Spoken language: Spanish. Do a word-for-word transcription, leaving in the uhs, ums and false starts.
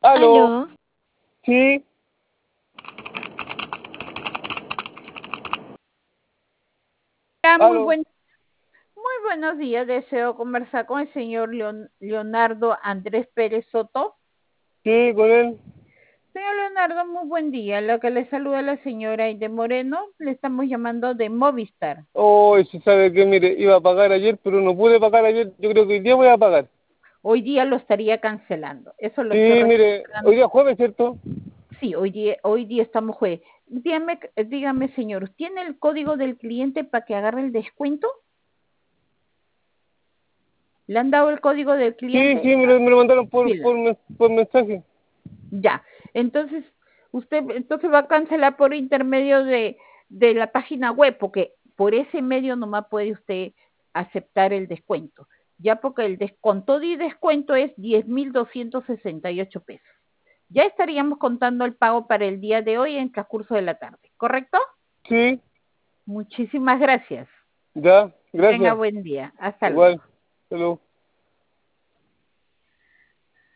Aló, Aló, sí, hola, muy aló, buen, muy buenos días. Deseo conversar con el señor Leon- Leonardo Andrés Pérez Soto. sí, con él. Señor Leonardo, muy buen día. Lo que le saluda la señora Aide Moreno. Le estamos llamando de Movistar. Oh, se sabe que, mire, iba a pagar ayer, pero no pude pagar ayer. Yo creo que hoy día voy a pagar. Hoy día lo estaría cancelando. Eso lo Sí, estoy mire, hoy registrando. día es jueves, ¿cierto? Sí, hoy día, hoy día estamos jueves. Dígame, dígame, señor, ¿tiene el código del cliente para que agarre el descuento? ¿Le han dado el código del Sí, cliente? sí, me lo, me lo mandaron por, Sí. por, mes- por mensaje. Ya, entonces usted entonces va a cancelar por intermedio de, de la página web, porque por ese medio nomás puede usted aceptar el descuento, ya porque el descuento y descuento es diez mil doscientos sesenta y ocho pesos. Ya estaríamos contando el pago para el día de hoy en transcurso de la tarde, ¿correcto? Sí, Muchísimas gracias. ya, Que tenga gracias. buen día. Hasta luego. Igual, hasta luego.